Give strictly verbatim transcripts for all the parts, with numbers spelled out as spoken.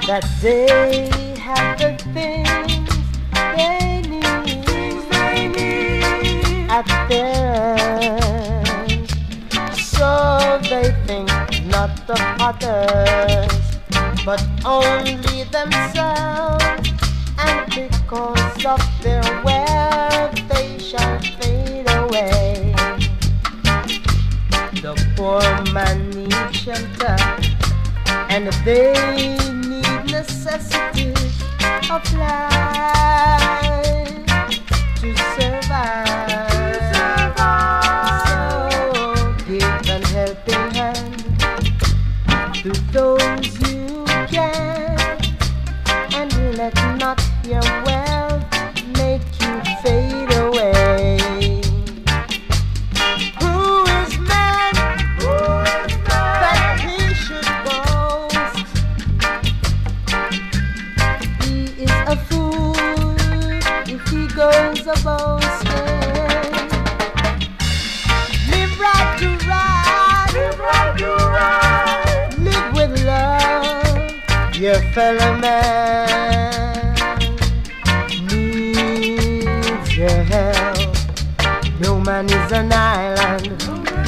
that they have the things they need, they need at their end. So they think not of others, but only themselves. And because of their wealth, they shall fade away. The poor man needs shelter, and they need necessities of life to survive. So give an helping hand to those you can, and let not your wealth make you fade away. Who is man, Who is man that he should boast? He is a fool if he goes a boasting. Live right to right, live right to right. Live with love, your fellow man needs your help. No man is an island,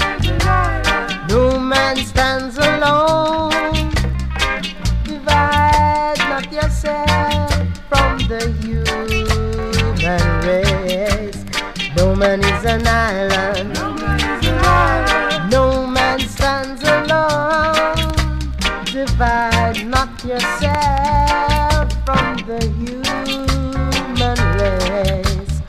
no man stands alone. Divide not yourself from the human race. No man is an island, no man stands alone. Divide not yourself from the human race.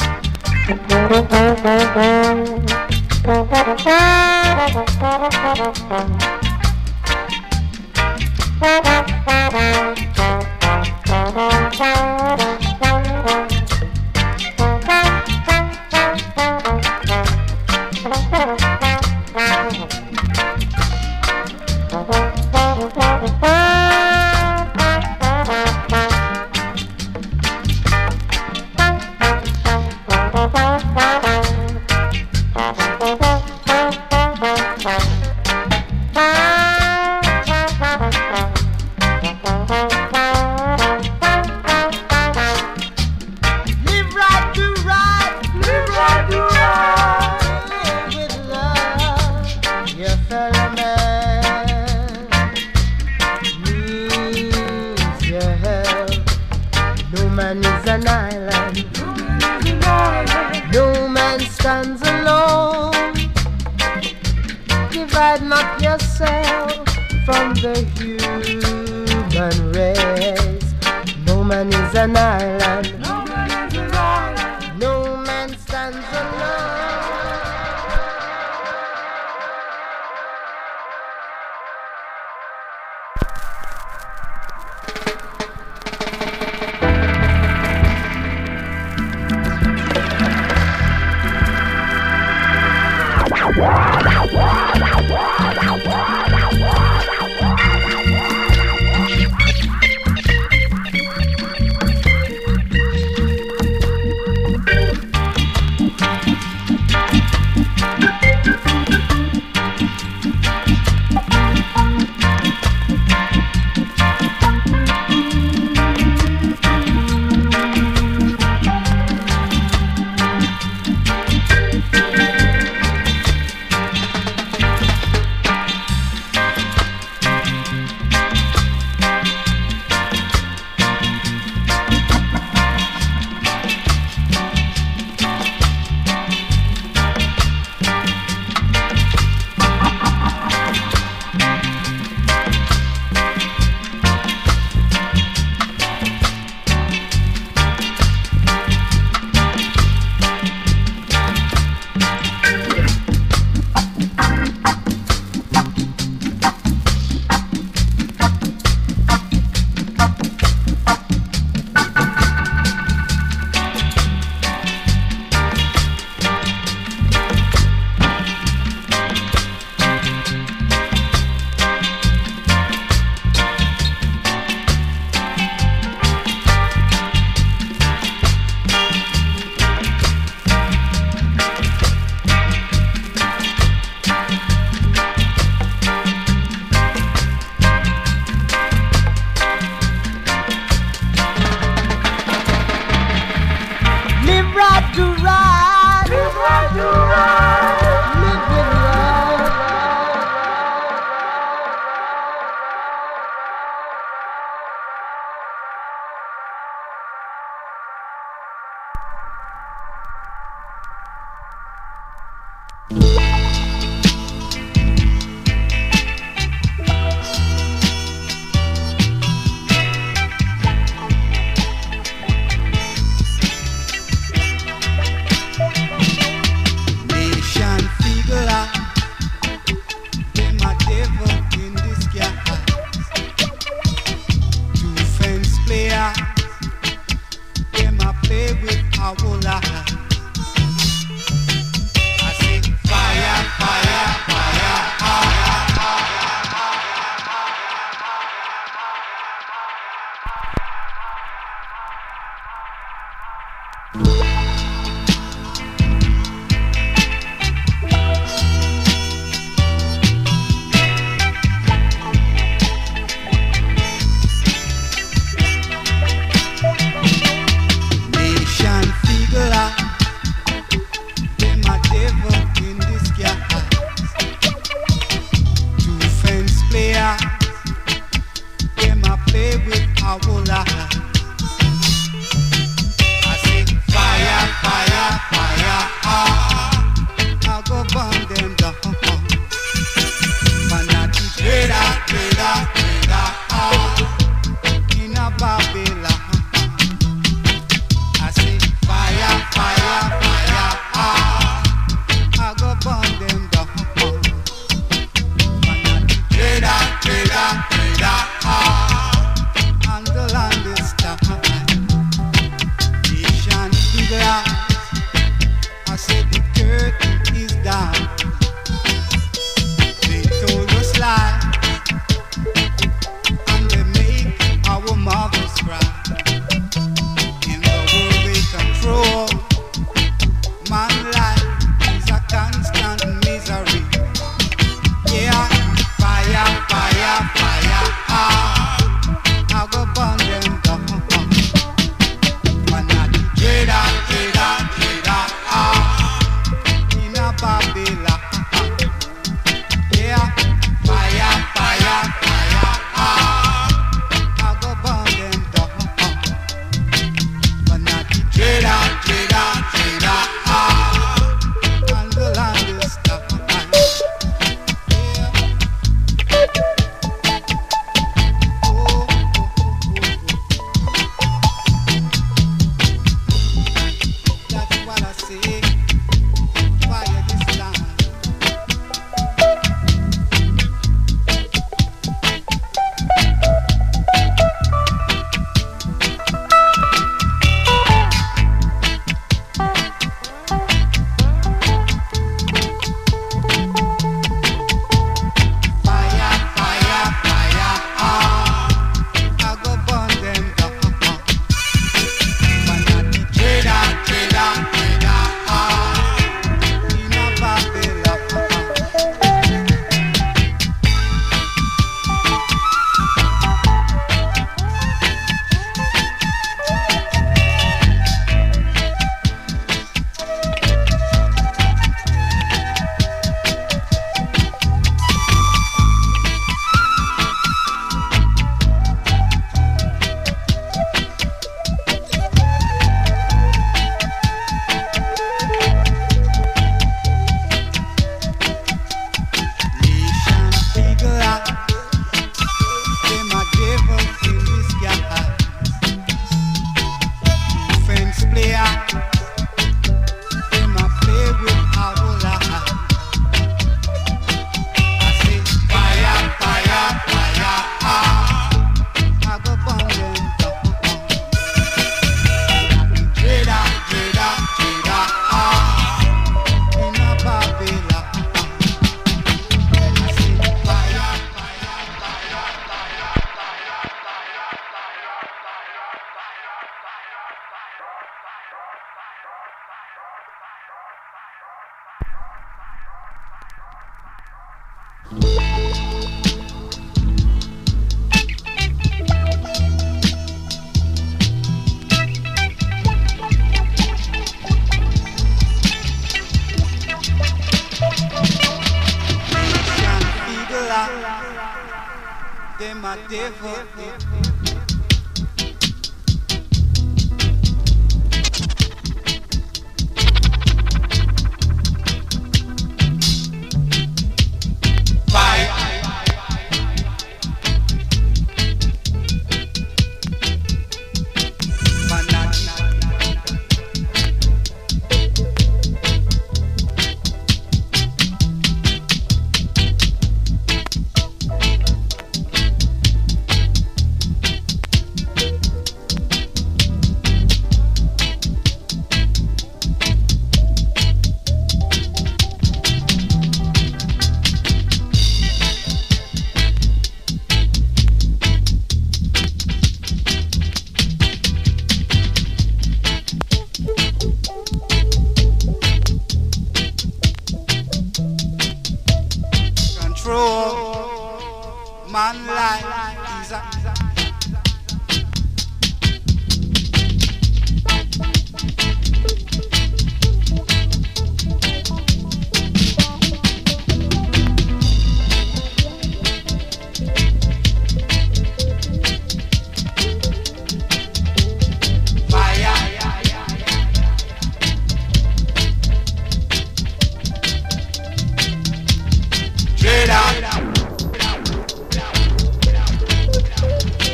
Straight up.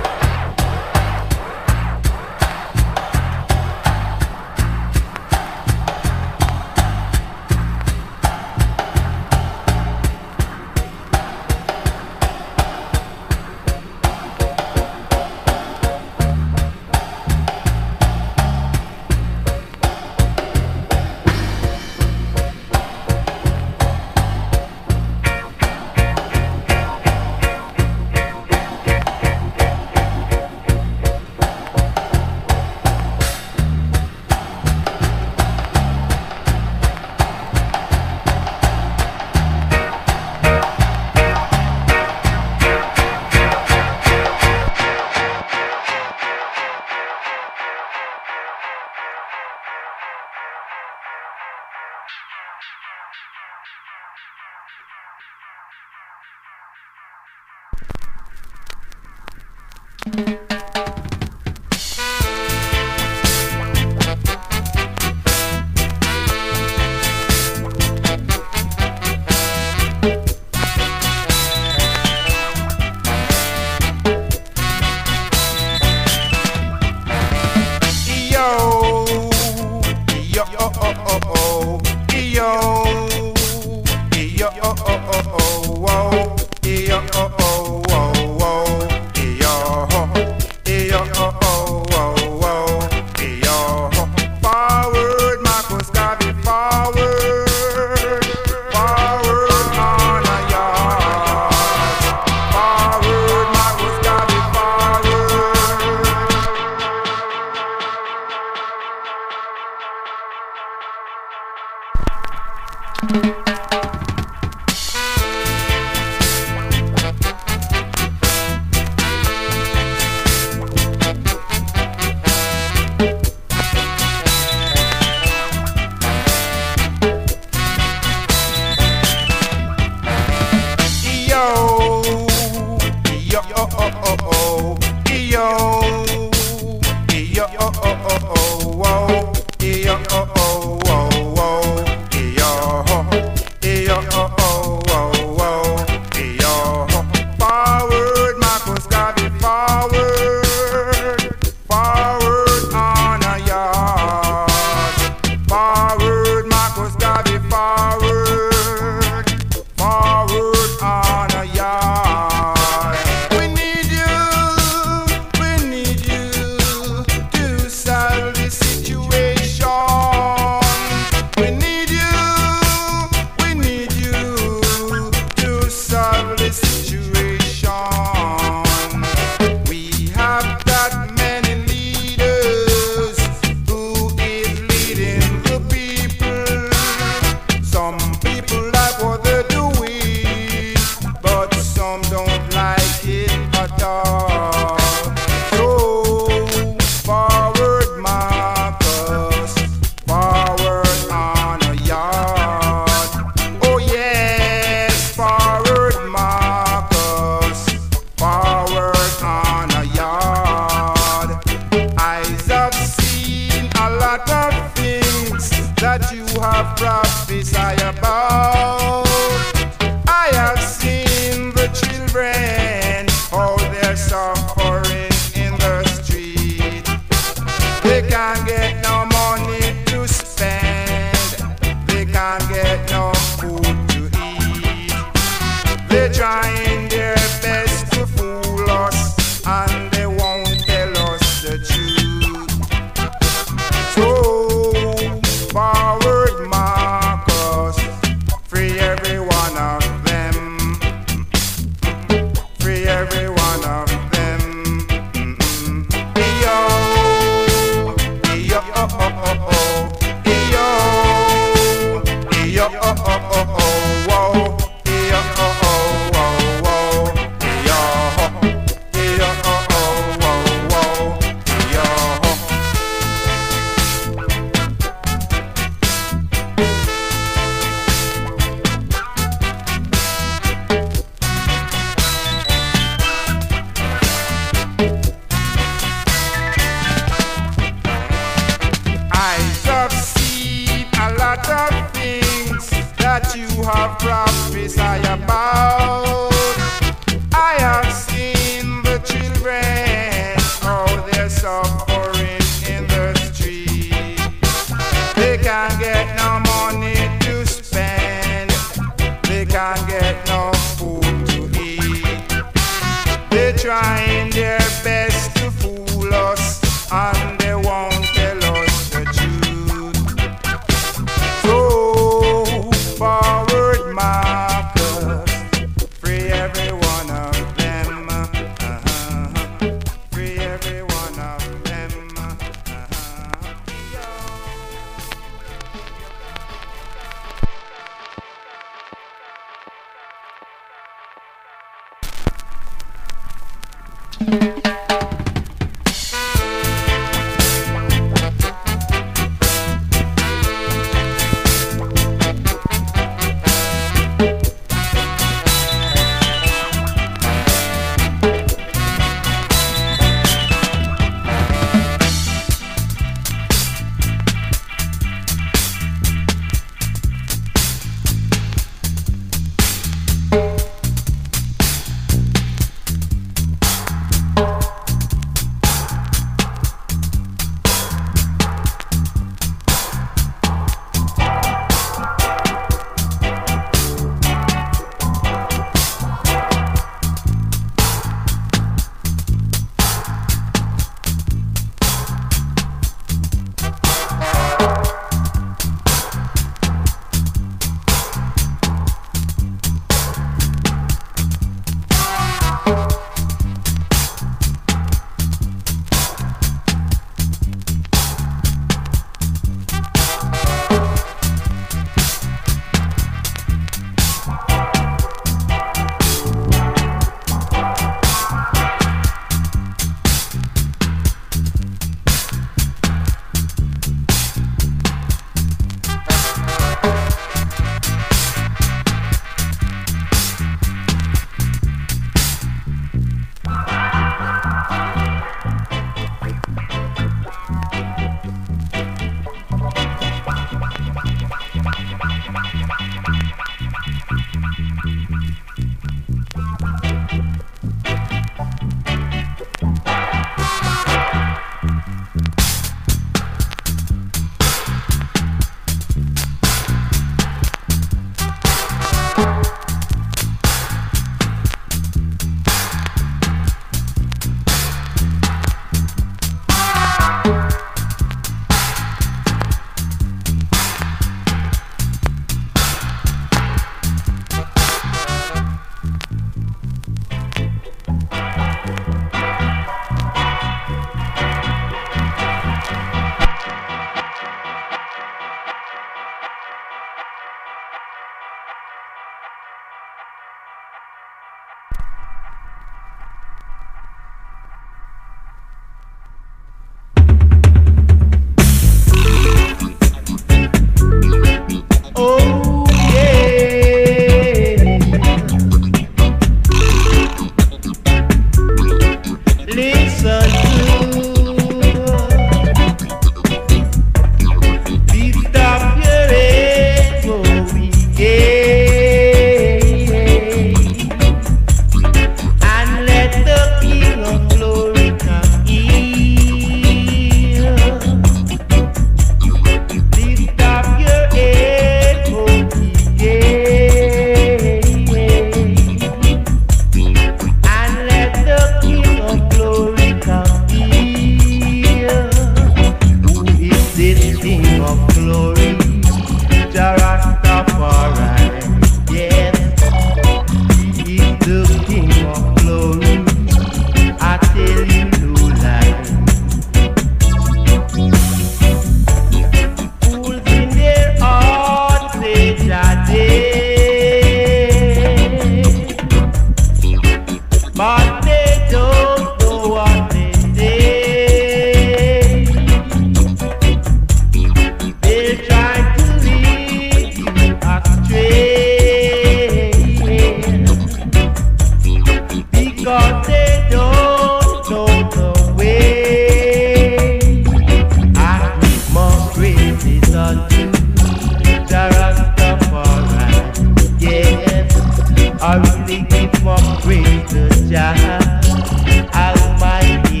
I really give more praise to Jah Almighty.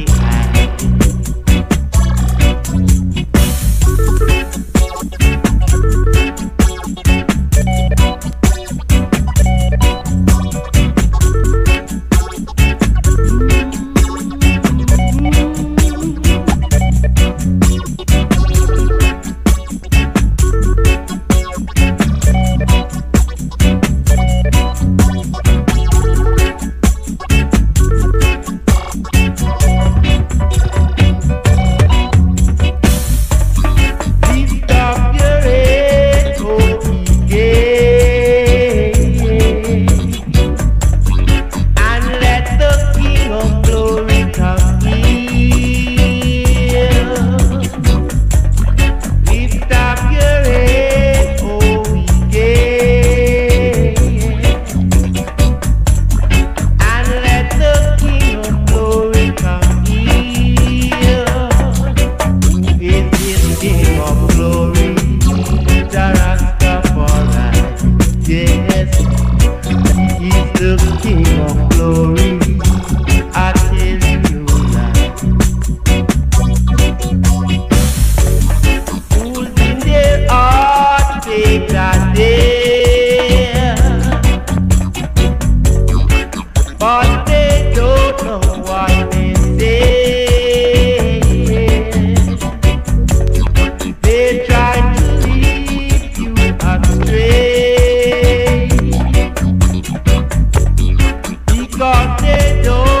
Because they don't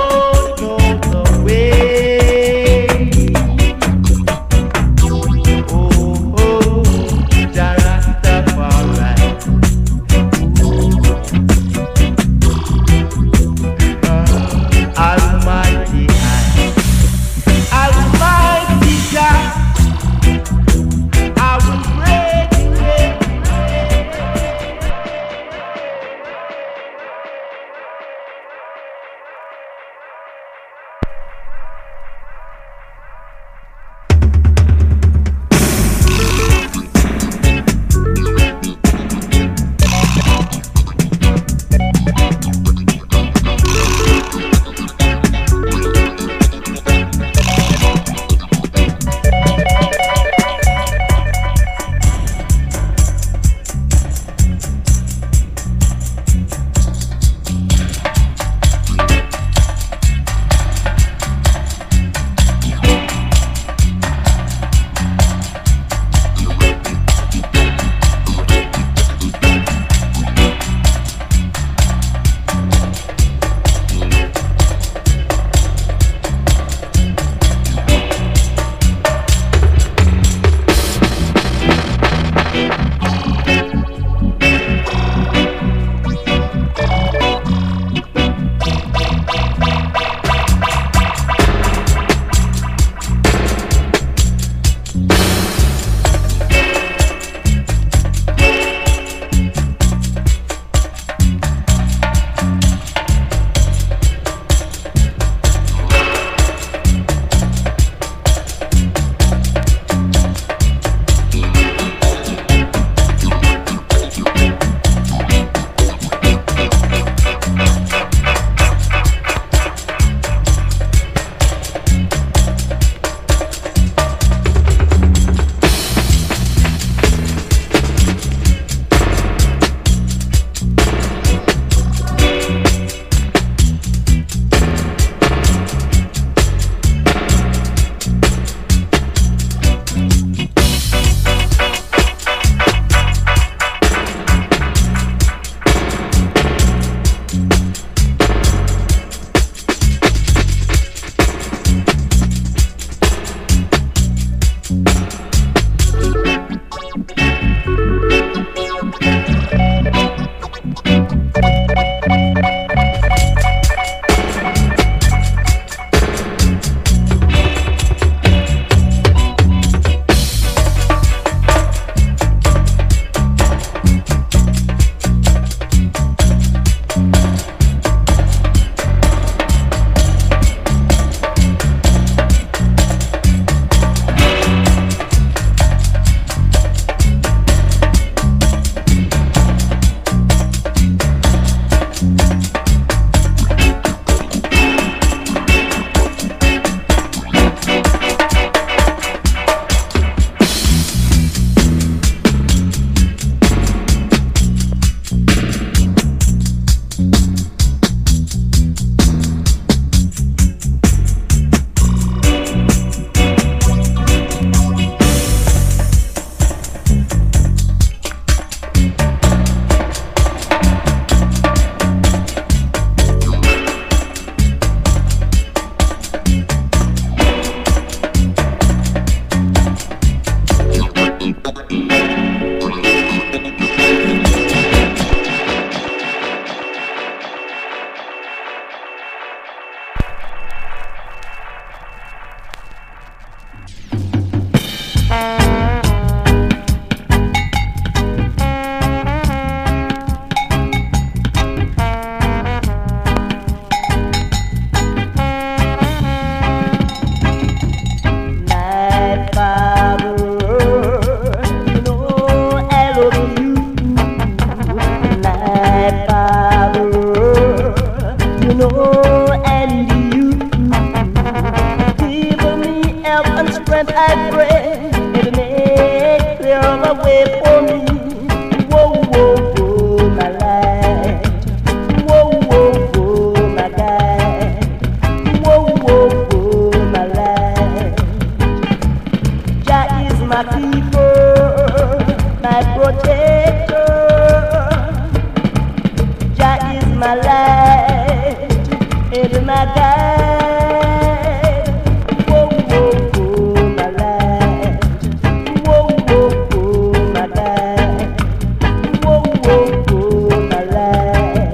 my light, it's my guide. Whoa, whoa, whoa, my light. Whoa, whoa, whoa, my guide. Whoa, whoa, whoa, my light.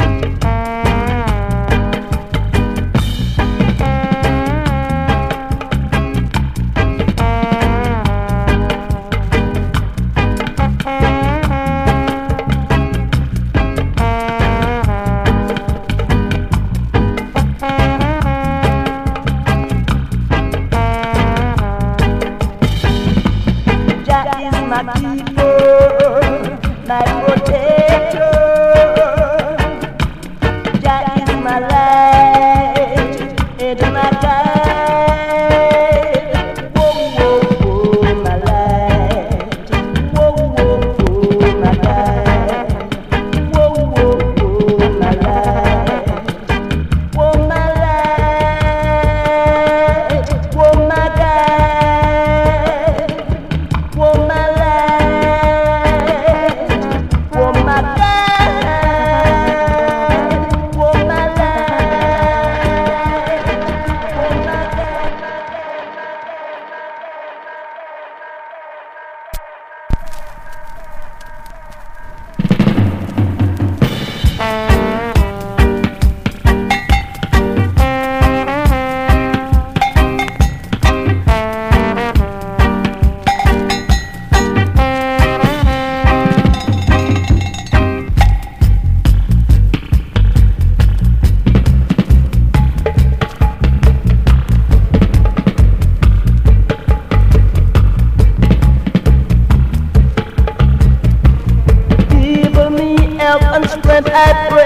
My keeper, my protector, Jah is my light, it's my guide. Whoa, whoa, whoa, my light. Whoa, whoa, whoa, my guide. Whoa, whoa, whoa, my light. Whoa, my light. Whoa, my guide. Whoa, my and strength I pray.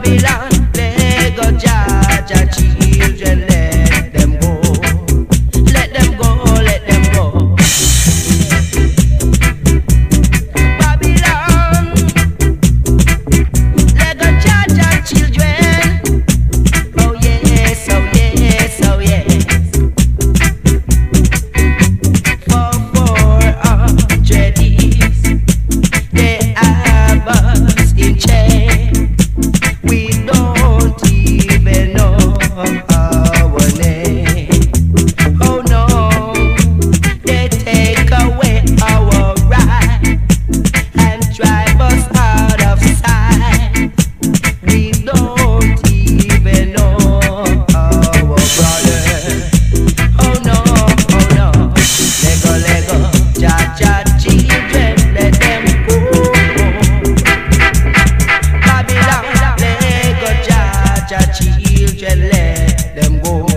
Babylon, let go, Jah, children, let them go. Let them go, let them go. Babylon, let go, Jah, children. Oh yes, oh yes, oh yes. For four hundred years, they have us in chains. We don't even know our name. Oh no, they take away our right and drive us out of sight. We don't even know our brother. Oh no, oh no, Lego, Lego, Jah, Jah, children, let them go. Babylon, Lego, Jah, Jah, children, let them go.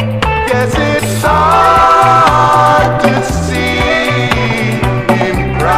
Him cry.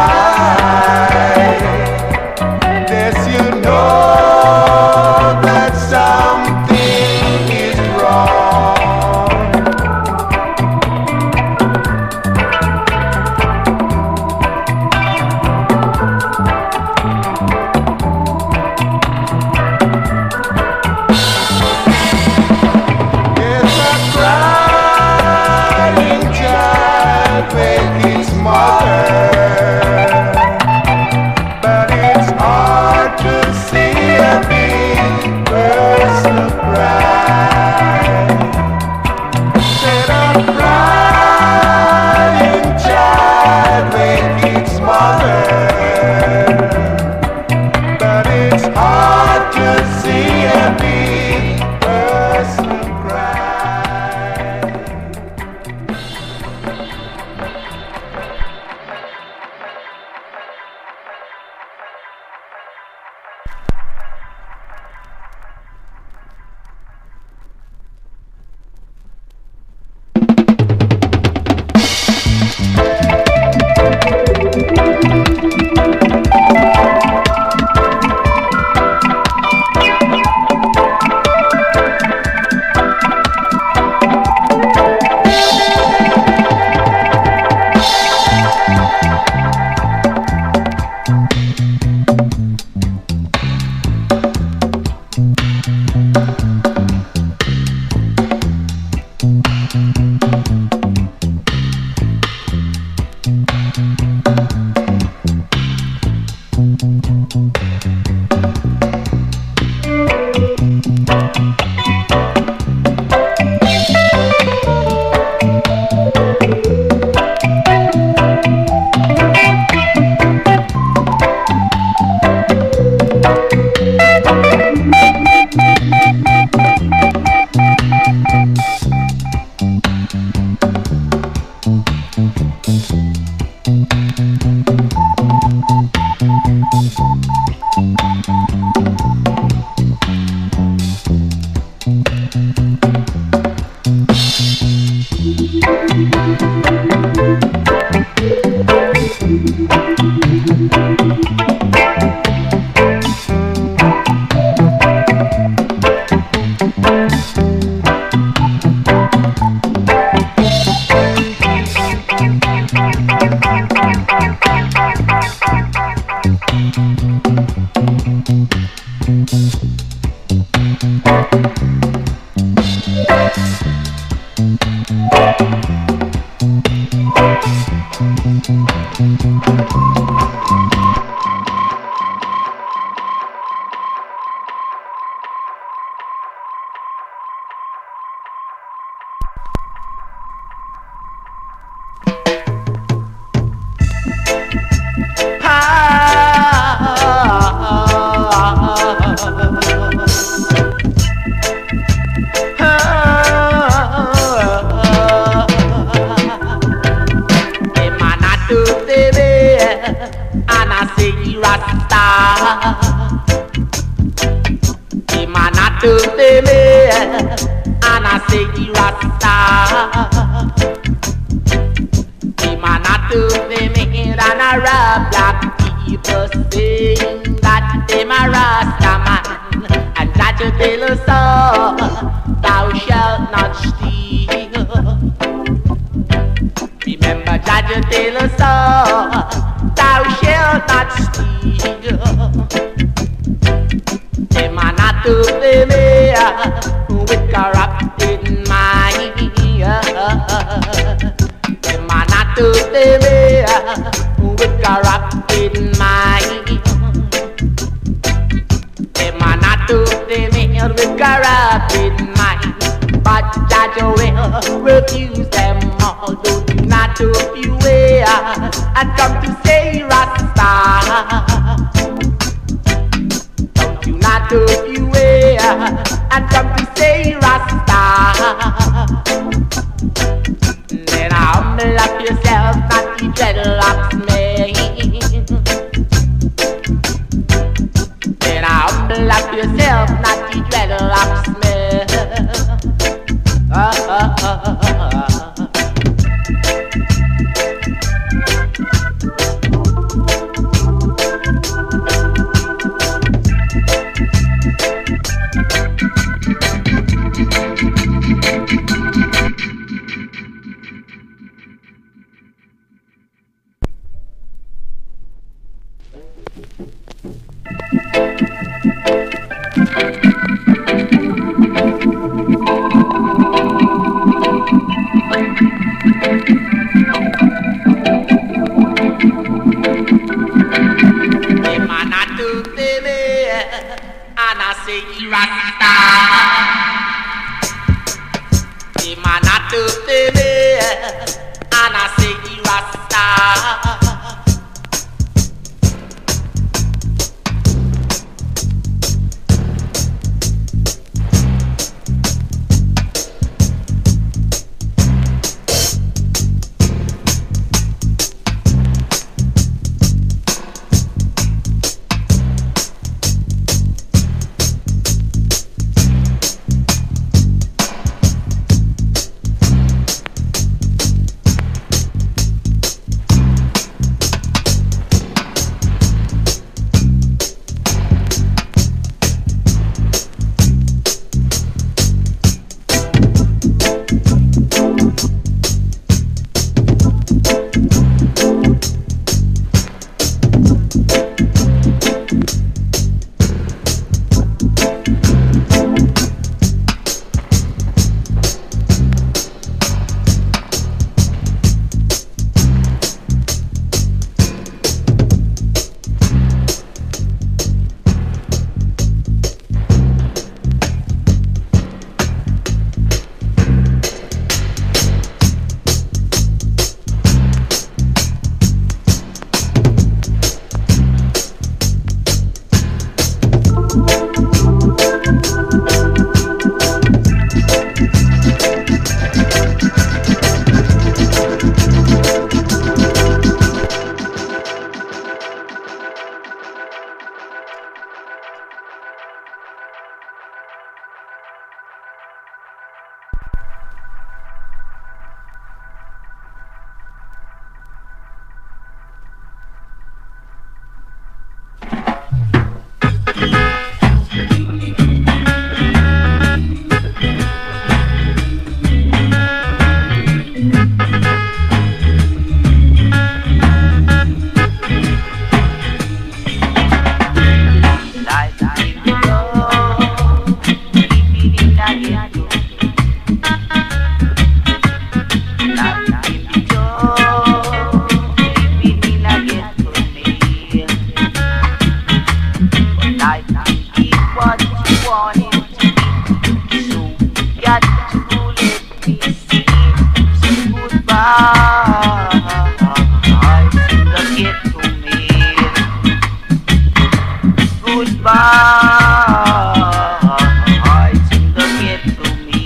seem to get to me.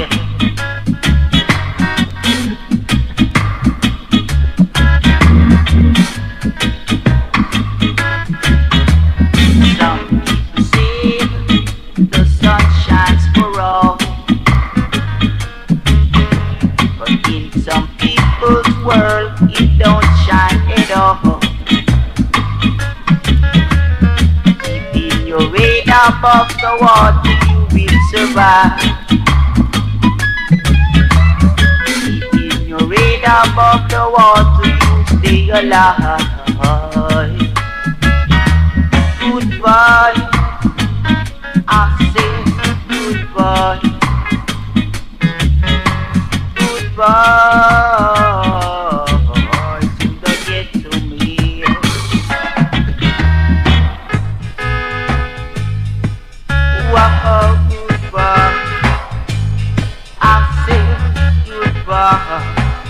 Some people say the sun shines for all, but in some people's world it don't shine at all. Keeping your head above the water, you will survive. Keeping your head above the water, you stay alive. Goodbye, I say goodbye. Goodbye, seem to get to me. Wow, goodbye, I say goodbye.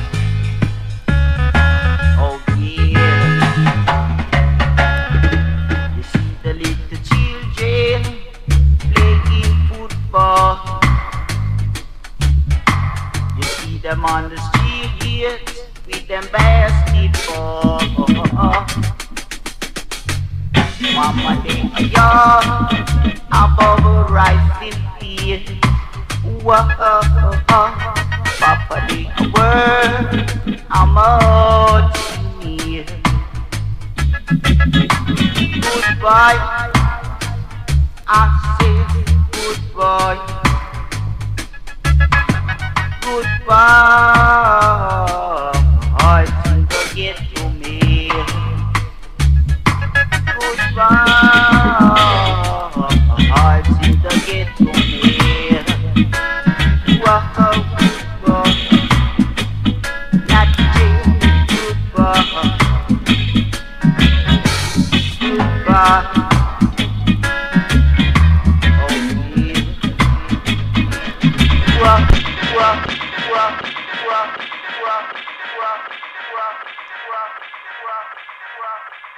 Oh yeah. You see the little children playing football. You see them on the street here with them basketball. Mama, they are young above a rising field. Whoa, Papa, they are worth how much you need. Goodbye, I say goodbye. Goodbye, seem to get to me. Goodbye, seem to get to me. Wow, goodbye, not just goodbye. Goodbye. Oh yeah. Wow, wow, wow, wow, wow, wow, wow, wow, wow, wow.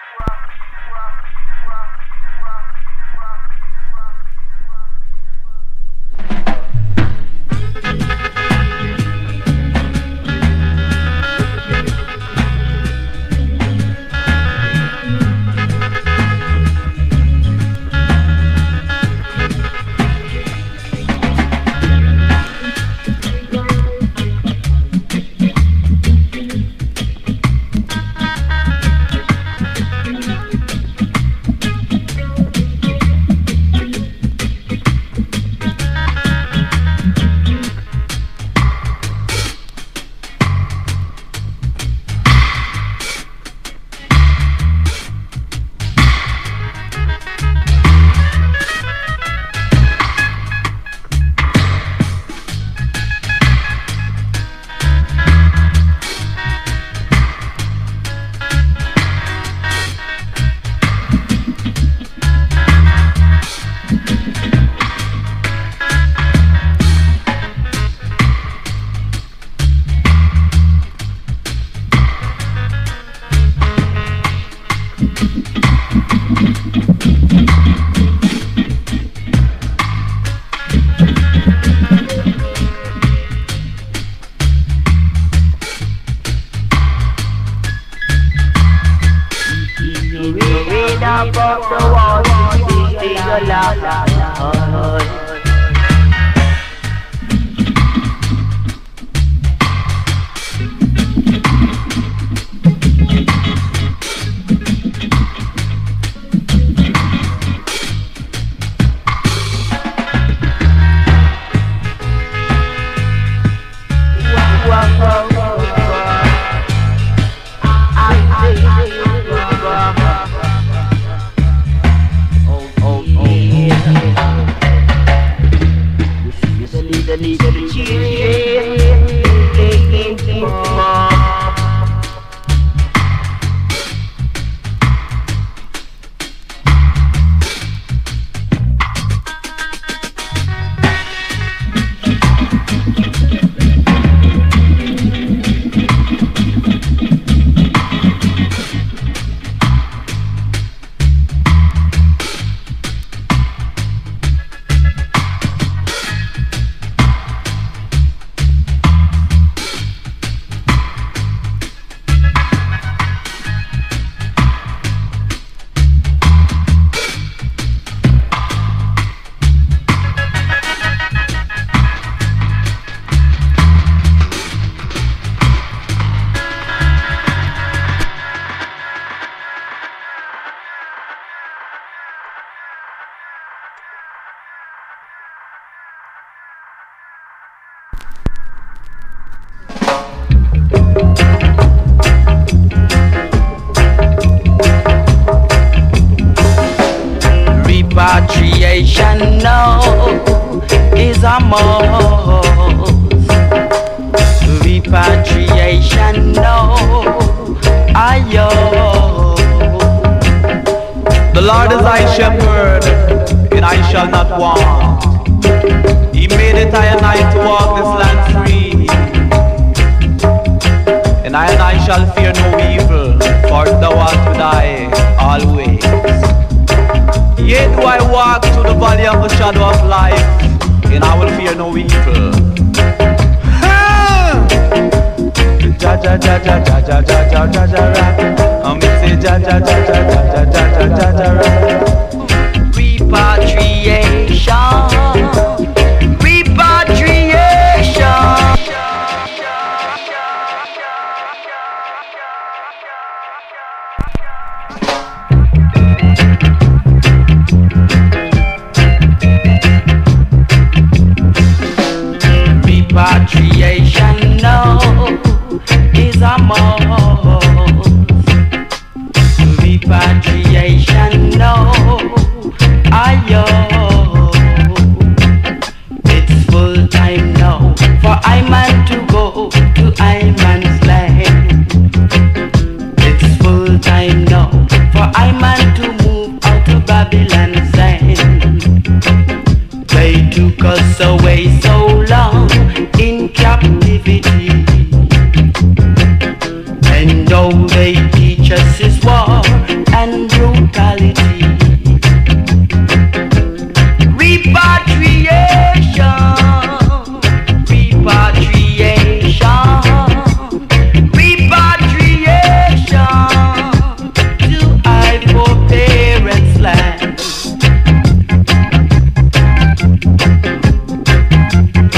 Above the wall, you stay alive. Oh, oh, yeah. is a must. Repatriation, no, ayo. The Lord is thy shepherd, and I shall not want. He made it I and I to walk this land free, and I and I shall fear no evil, for thou art with I always. Yea, do I walk through the valley of the shadow of life, and I will fear no evil. Ja ja ja ja ja ja ja ja ja ja ra. I'm say ja ja ja ja ja ja ja ja ja ja ra. Repatriation, repatriation. Repatriation, no, is a must. Repatriation, no, ayo. It's full time now for I man to go to I man's land. It's full time now for I man to move out of Babylon's land. They took us away so long in captivity, and now they teach us is war and brutality. Repatriation, repatriation, repatriation to our foreparents' land.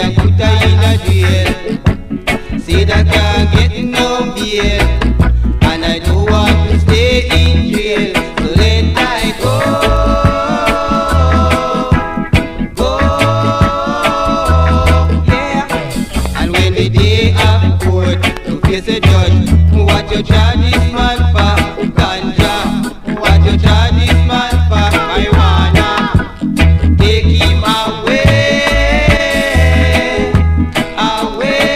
a put her in a jail. Said I can't get no bail, and I don't want to stay in jail. So let I go, go, yeah. And when the day of court to face a judge, what you charge this man for? Ganja. What you charge this man for? Marijuana. Take him away, away,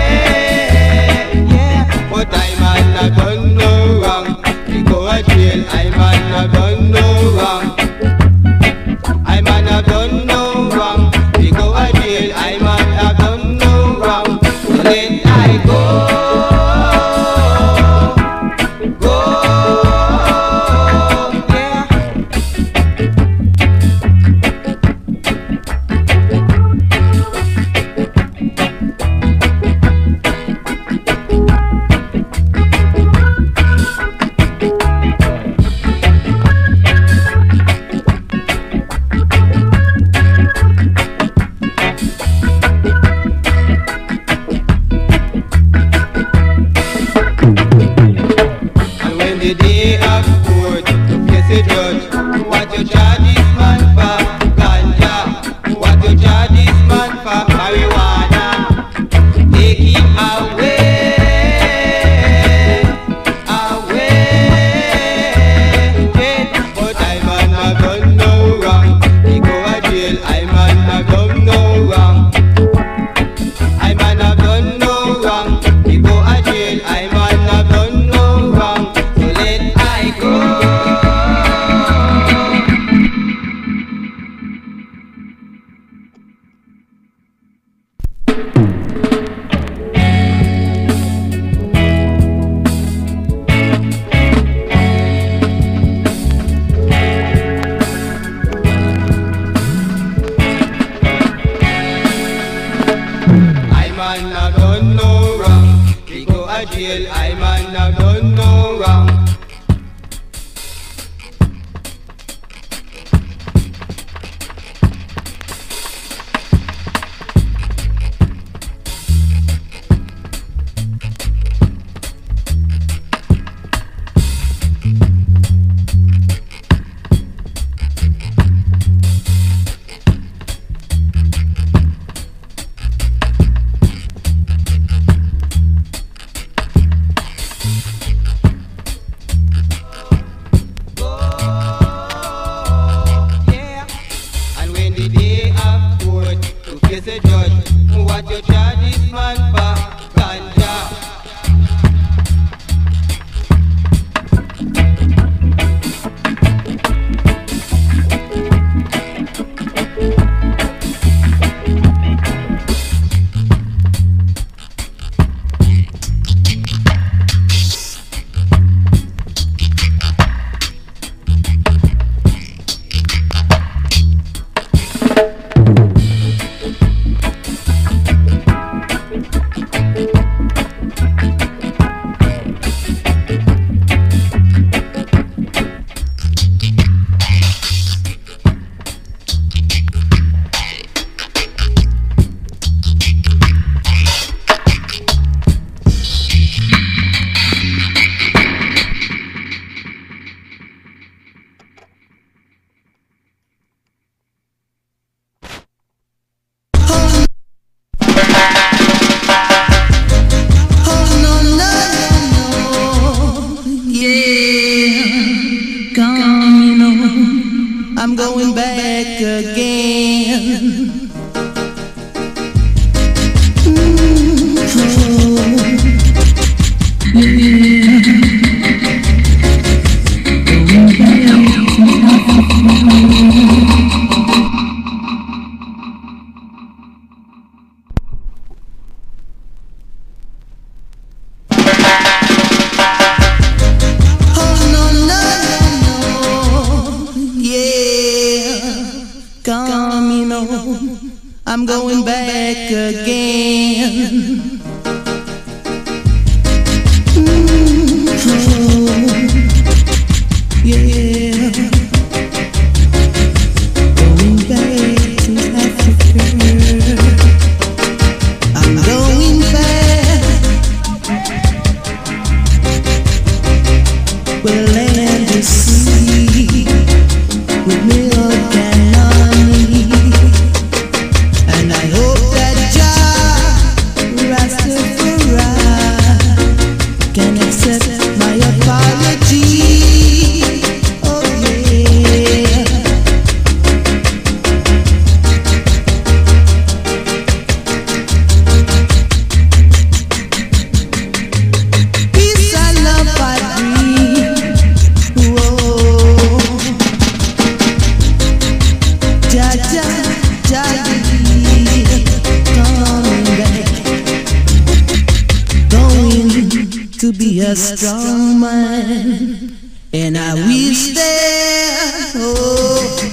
yeah. But I man have done no wrong. We go to jail. I man have done no wrong. I man have done no wrong. We go to jail. I man have done no wrong. So let I go. I'm going back again. Mm, oh, yeah. Going back to Africa. a strong man, and I will stand. Oh.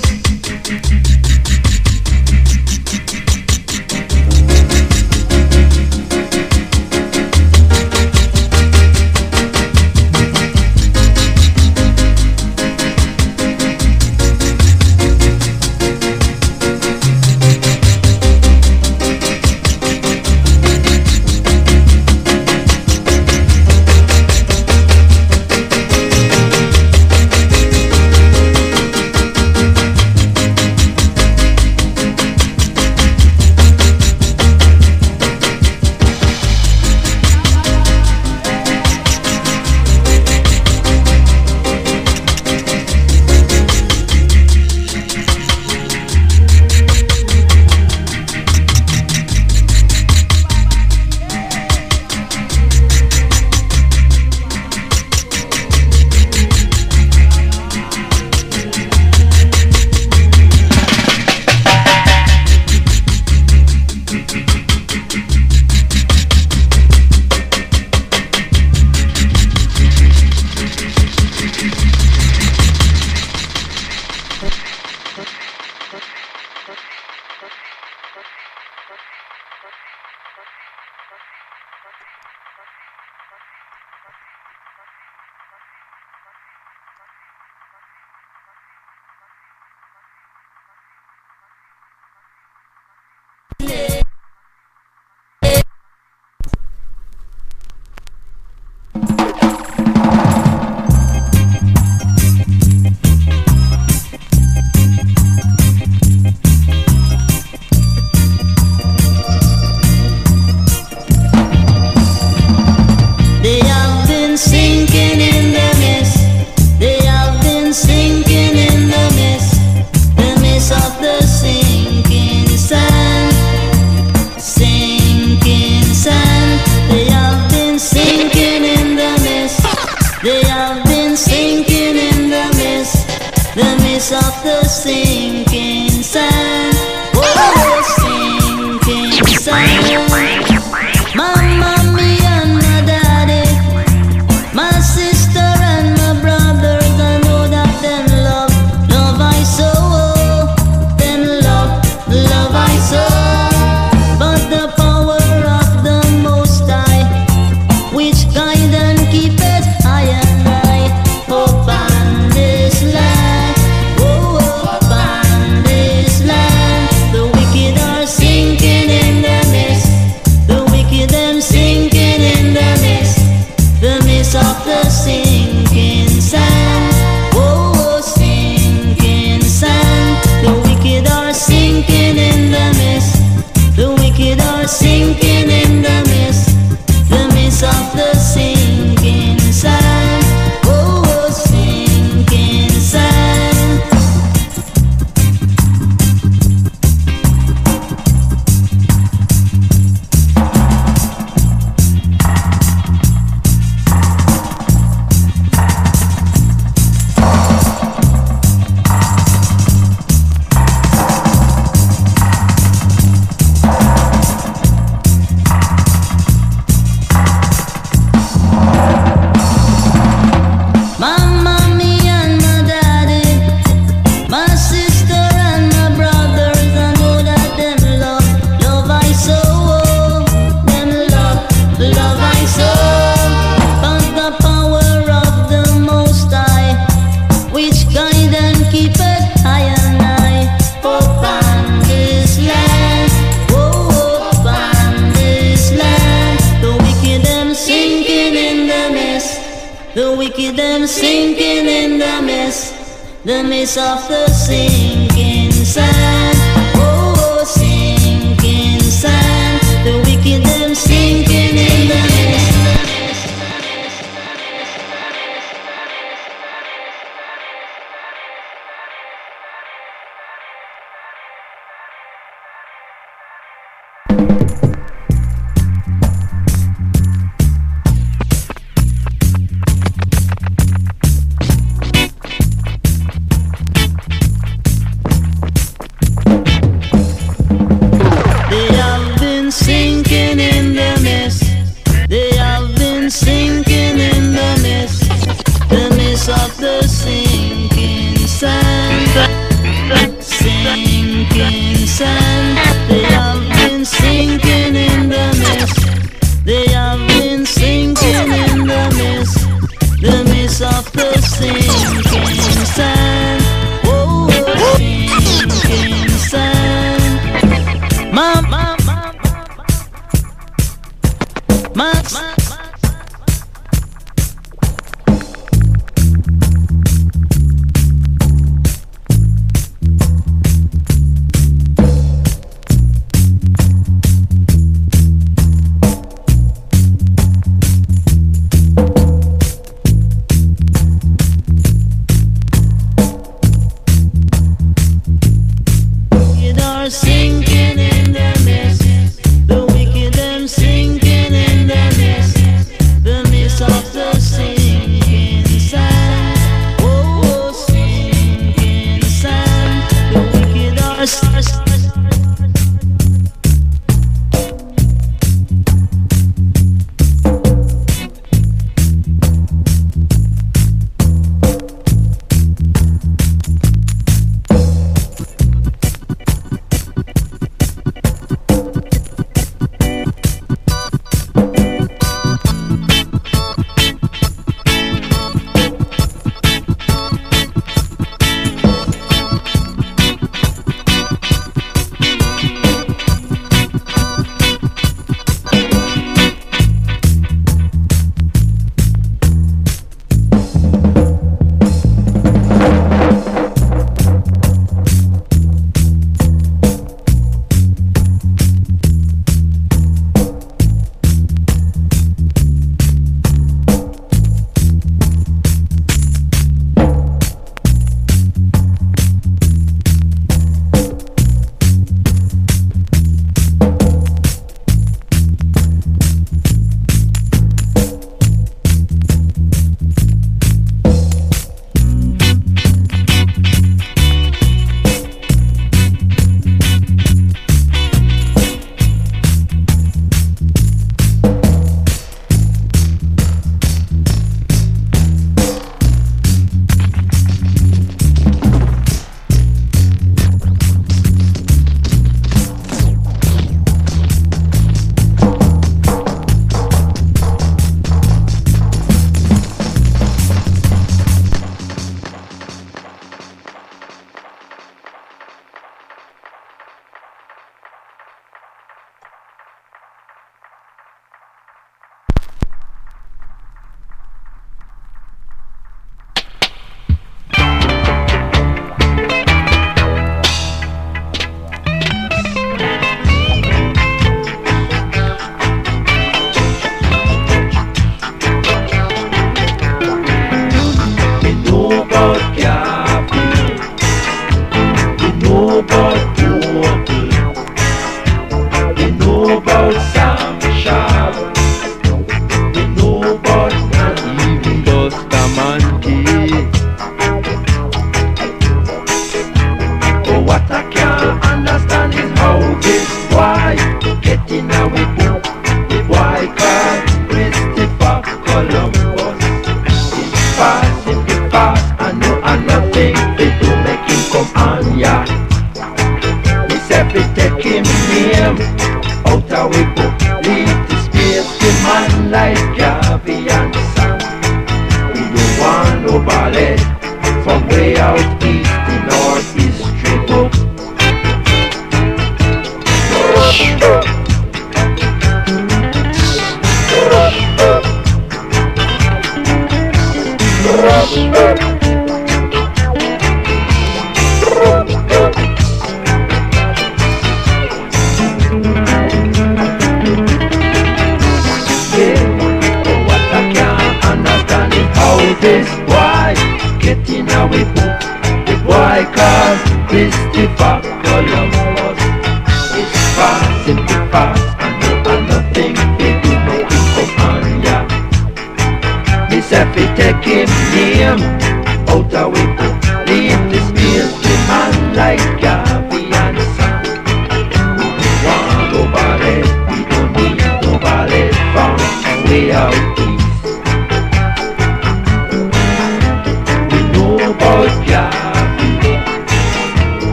Max. Sinking in the mist, the wicked them sinking in the mist, the mist of the sinking sand. Oh, sinking sand, the wicked are.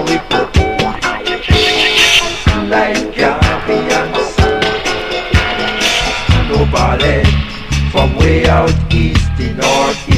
and we put like champions. No ballet from way out east to northeast.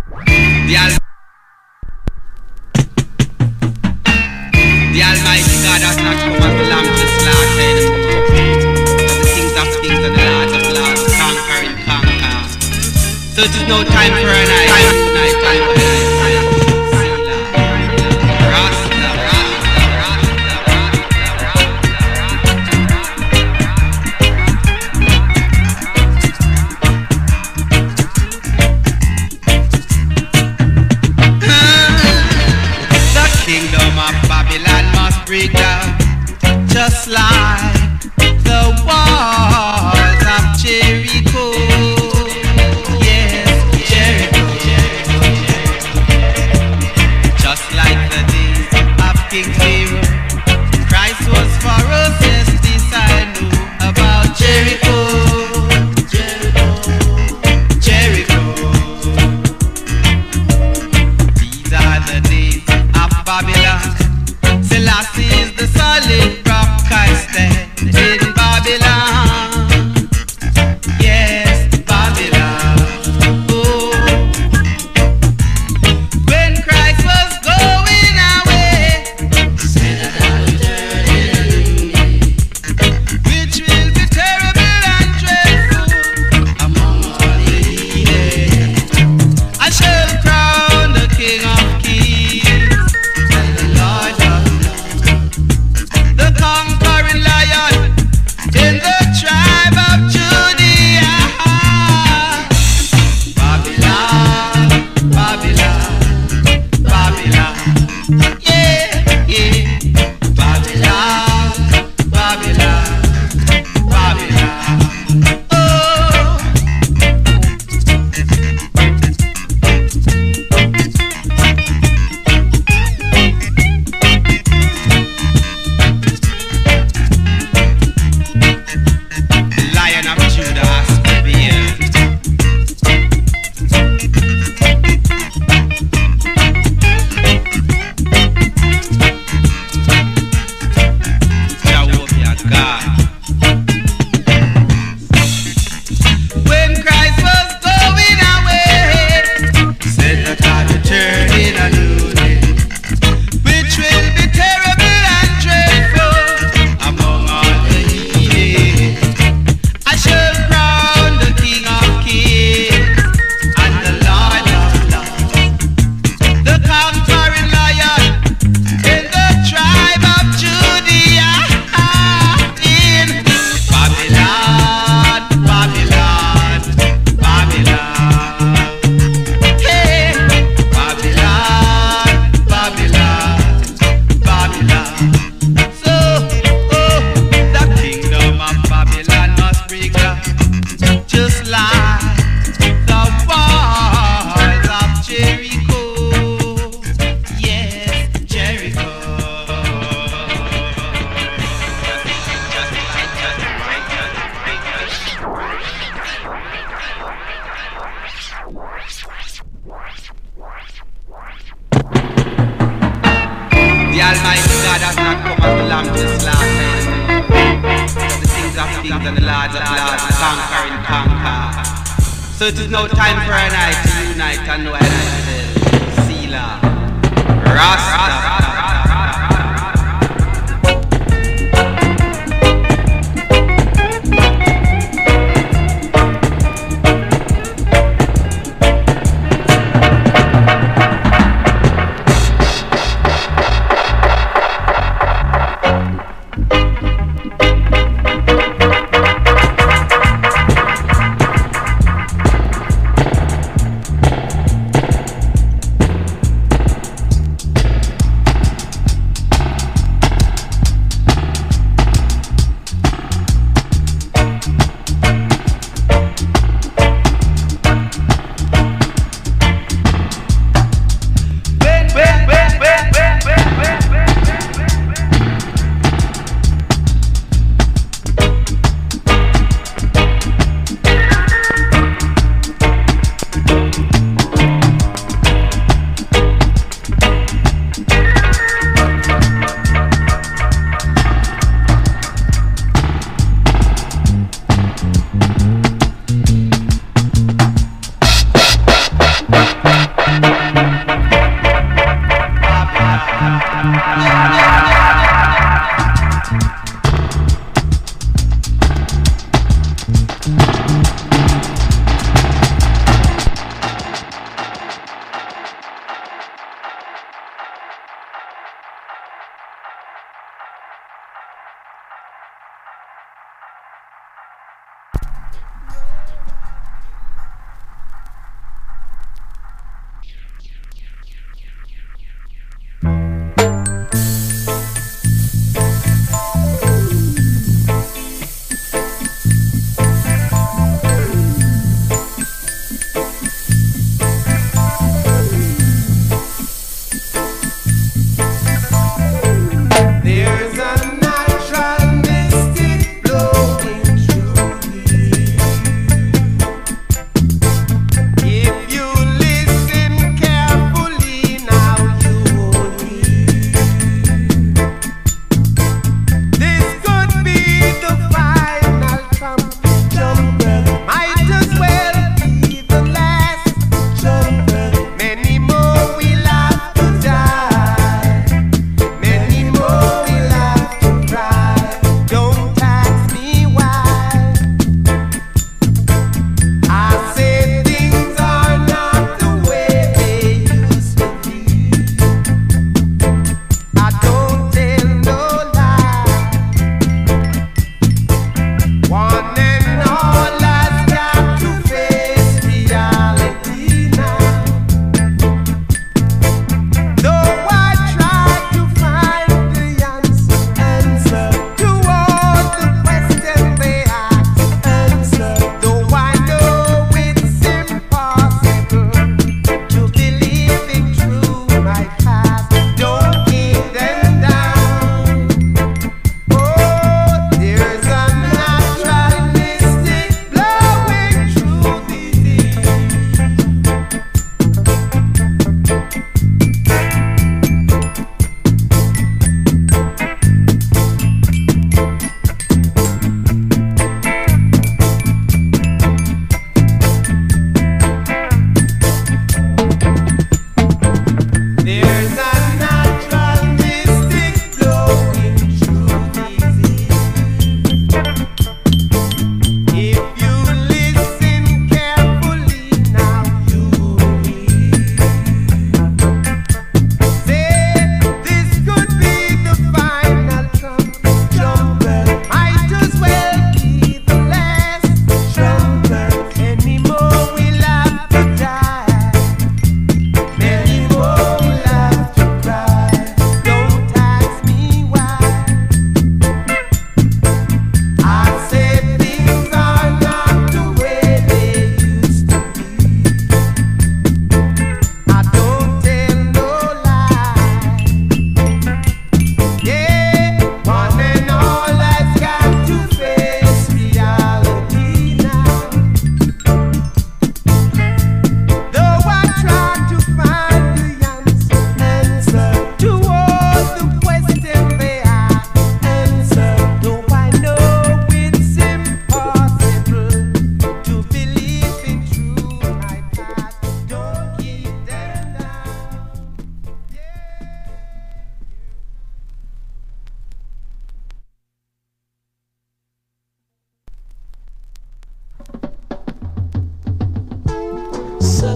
The, Al- the Almighty God has not come as the lamb to slaughter anymore. But the kings of kings and the lords of lords conquer and conquer. So it is no time for a night. Time for night. Time for night. Break down, just like the walls of Jericho. Yes, Jericho, Jericho. Just like the days of King Pharaoh, Christ was for us. Yes, this I know about Jericho, Jericho, Jericho. These are the days of Babylon. Selassie is the solid rock I stand in Babylon. Yes, Babylon. Oh. When Christ was going away, said I will turn in, which will be terrible and dreadful among all the heathen. I shall crown the King of Kings and the Lord of the conquering lion in the tribe of Judea. Babylon, Babylon, Babylon, yeah, yeah. Babylon, Babylon, Babylon, oh. Lion of Judah has prevailed. Jehovah God. When Christ was going away, said that I will turn in a new day, which will be terrible and dreadful among all the heathen. I shall crown the King of Kings and the Lord of Lords, the conquering lion in the tribe of Judea. In Babylon, Babylon, Babylon, hey, Babylon, Babylon, Babylon. So, oh, the kingdom of Babylon must break down, just like the walls of Jericho. Yes, Jericho. The Almighty God has not come as the lamb to slaughter anymore. The kings of kings and the lords of lords conquer and conquer. So it is no time for a night to unite and know ourselves. Selah, Rasta.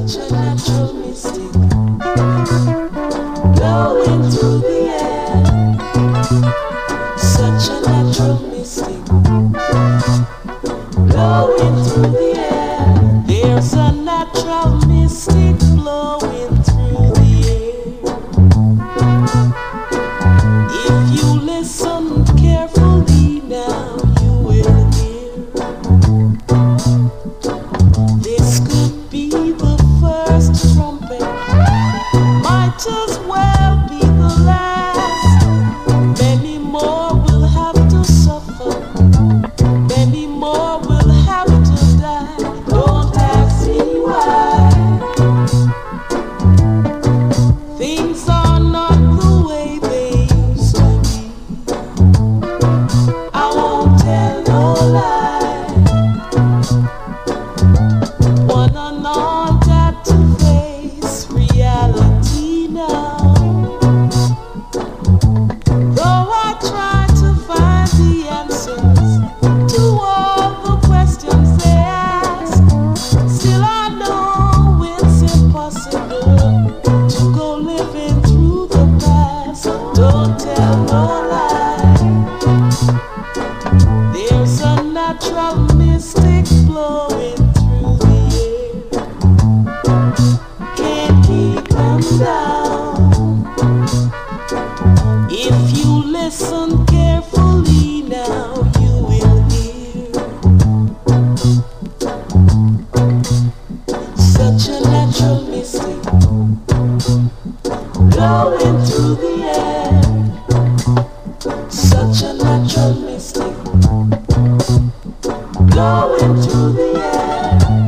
such a natural mystic blowing through the air, such a natural mystic blowing through the air. There's a natural mystic blowing through the air. If you listen carefully now, you will hear. This could be the first trumpet, might as well be the last. Many more will have to suffer, many more will have to die. Don't ask me why. Things are not the way they used to be. I won't tell no lie. One and all got to face reality now. Though I try to find the answers to all the questions they ask, still I know it's impossible to go living through the past. Don't tell no lie. There's a natural mystic blowing through the air. Can't keep them down. If you listen carefully now, you will hear. Such a natural mystic blowing through the air. Such a natural mystic blowing through the air.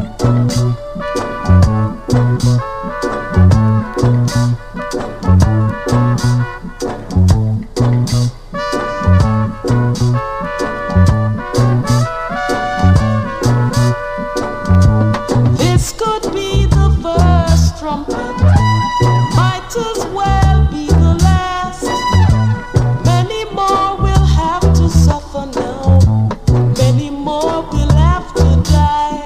This could be the first trumpet, might as well be the last. Many more will have to suffer now, many more will have to die.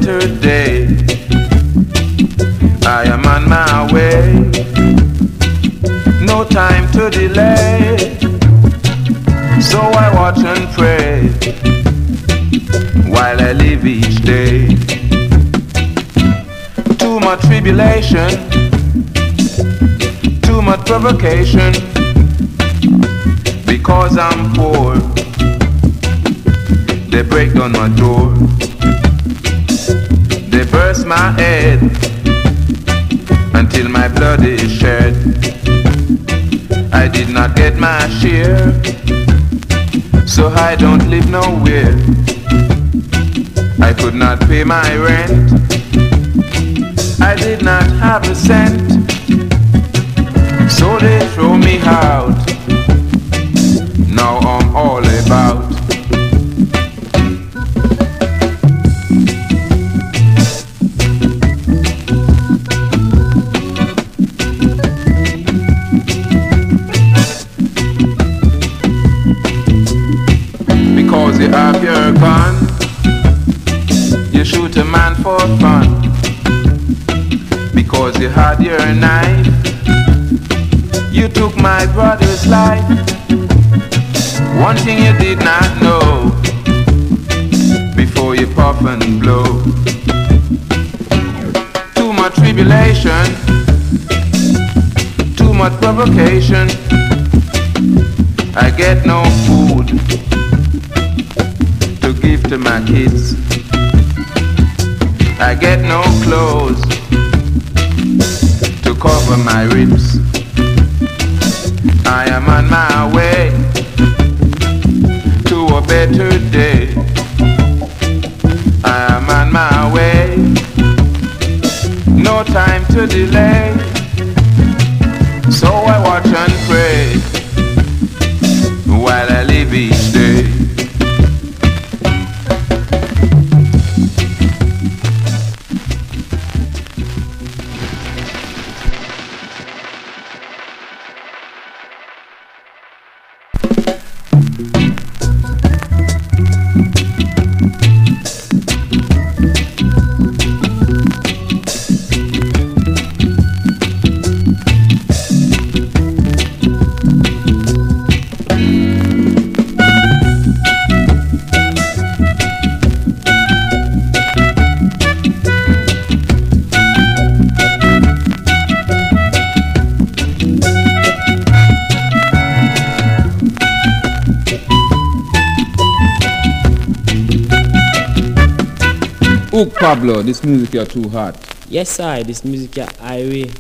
better day. I am on my way, no time to delay. So I watch and pray while I live each day. Too much tribulation, too much provocation, because I'm poor. They break down my door, they burst my head until my blood is shed. I did not get my share, so I don't live nowhere. I could not pay my rent, I did not have a cent, so they throw me out. Now I'm all about. Because you have your gun, you shoot a man for fun. Because you had your knife, you took my brother's life. One thing you did not know before you puff and blow. Too much tribulation, too much provocation. I get no food to give to my kids. I get no clothes to cover my ribs. I am on my way to a better day. I am on my way, no time to delay. So I watch and pray while I live each day. Oh, Pablo, this music are too hot. Yes, I. This music are highway.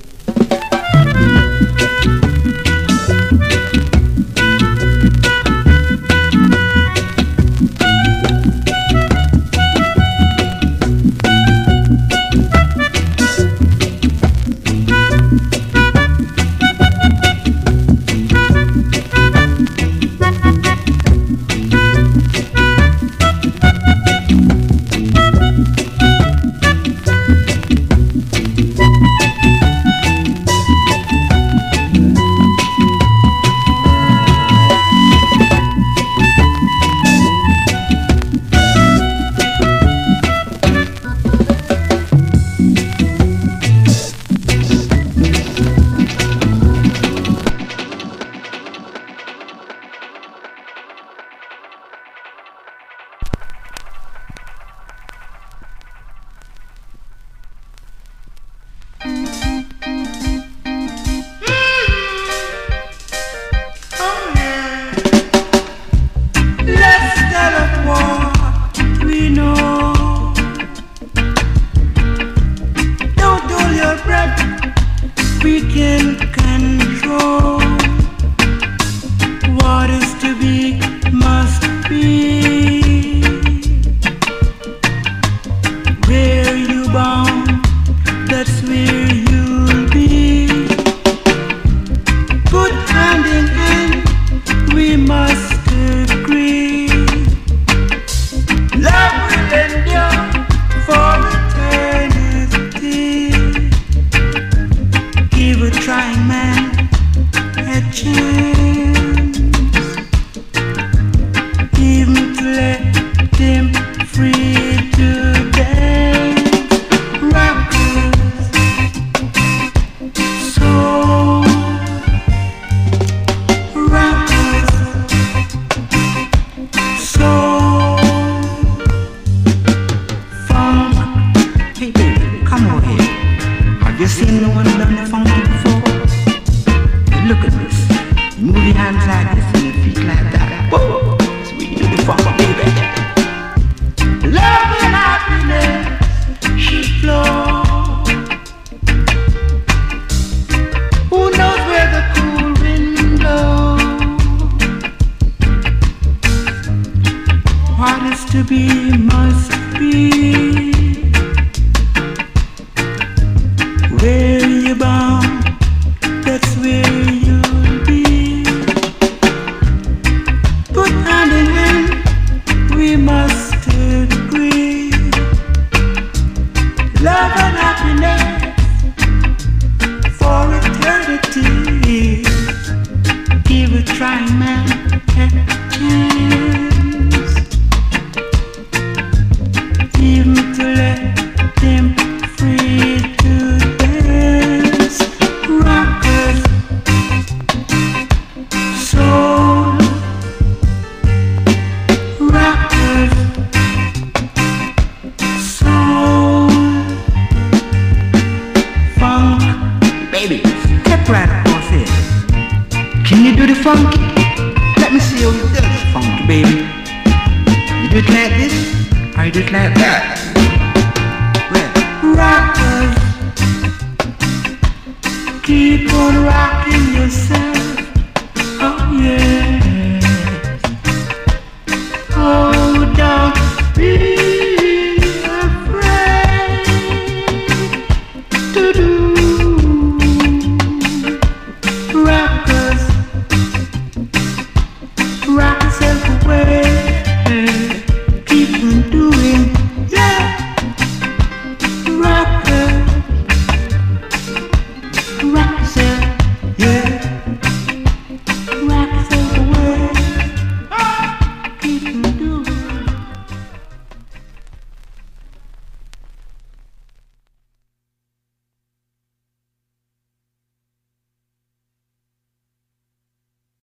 Trying right, Jose. Can you do the funky? Let me see how you do the funky, baby. You do it like this, or you do it like that? Well, rockers, keep on rocking.